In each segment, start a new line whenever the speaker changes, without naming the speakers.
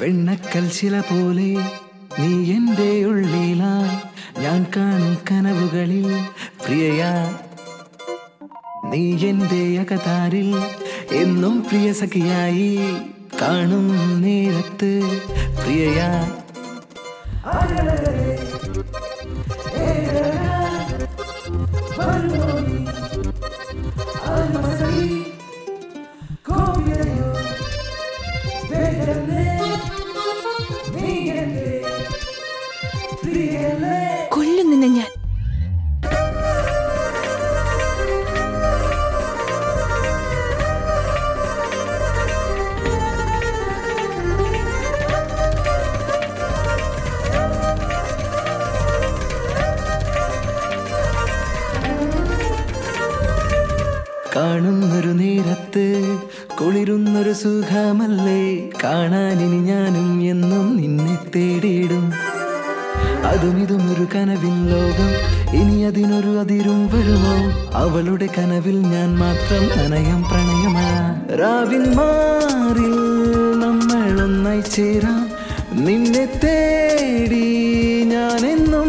വെണ്ണക്കൽ ശില പോലെ നീ എൻ്റെ ഉള്ളിലായി ഞാൻ കാണും കനവുകളിൽ പ്രിയയാ നീ എൻ്റെ അകതാരിൽ എന്നും പ്രിയ സഖിയായി കാണും നേരത്ത് പ്രിയയാ
കൊല്ലും നിന്നെ ഞാൻ.
കാണുന്നൊരു നേരത്ത് കുളിരുന്നൊരു സുഖമല്ലേ കാണാനിനി ഞാനും എന്നും നിന്നെ തേടിയിടും അതും ഇതും ഒരു കനവിൻ ലോകം ഇനി അതിനൊരു അതിരും വരുമോ അവളുടെ കനവിൽ ഞാൻ മാത്രം നനയം പ്രണയമാ രാവിൻ മാറിൽ നമ്മൾ ഒന്നായി ചേരാം നിന്നെ തേടി ഞാനെന്നും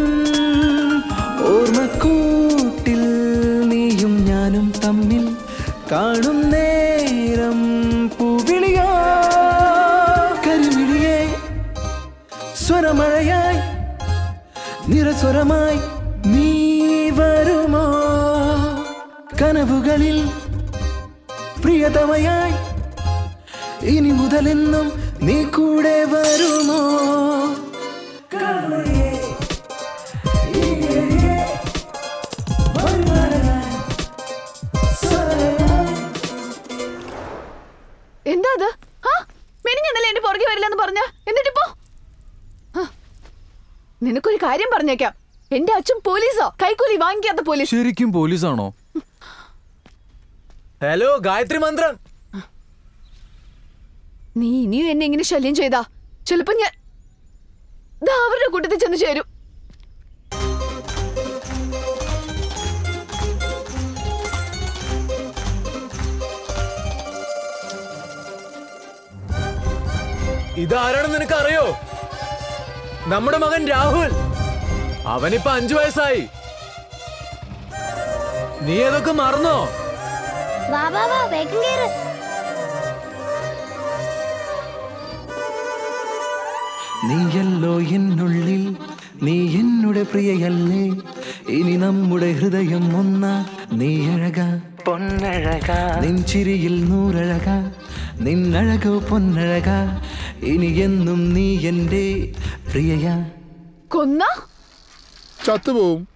ഓർമ്മക്കൂട്ടിൽ നീയും ഞാനും തമ്മിൽ കാണും നേരം പൂവിളിയോ കരിമിഴിയേ സ്വരമഴയായി നിറസ്വരമായി നീ വരുമോ കനവുകളിൽ പ്രിയതമയായി ഇനി മുതലെന്നും നീ കൂടെ വരുമോ
എന്താ അത്? മെനിഞ്ഞല്ലേ എന്റെ പുറകെ വരില്ലെന്ന് പറഞ്ഞ എന്നിട്ടിപ്പോ നിനക്കൊരു കാര്യം പറഞ്ഞേക്കാം. എന്റെ അച്ഛൻ പോലീസോ? കൈക്കൂലി വാങ്ങിക്കാത്ത പോലീസ്.
ശരിക്കും പോലീസാണോ? ഹലോ ഗായത്രി മന്ത്രം.
നീ ഇനിയും എന്നെ ഇങ്ങനെ ശല്യം ചെയ്താ ചിലപ്പോ ഞാൻ അവരുടെ കൂട്ടത്തിൽ ചെന്ന് ചേരും.
ഇതാരാണെന്ന് നിനക്ക് അറിയോ? നമ്മുടെ മകൻ രാഹുൽ. അവനിപ്പോ 5 വയസ്സായി. നീ അതൊക്കെ മറന്നോ?
നീയല്ലോ എന്നുള്ളിൽ നീ എന്നുടെ പ്രിയയല്ലേ ഇനി നമ്മുടെ ഹൃദയം ഒന്നാ നീ അഴക പൊന്നഴക നിൻ ചിരിയിൽ നൂറഴക നിന്നഴകോ പൊന്നഴക ഇനി എന്നും നീ എൻ്റെ പ്രിയയാ.
കൊന്ന
ചത്തുപോവും.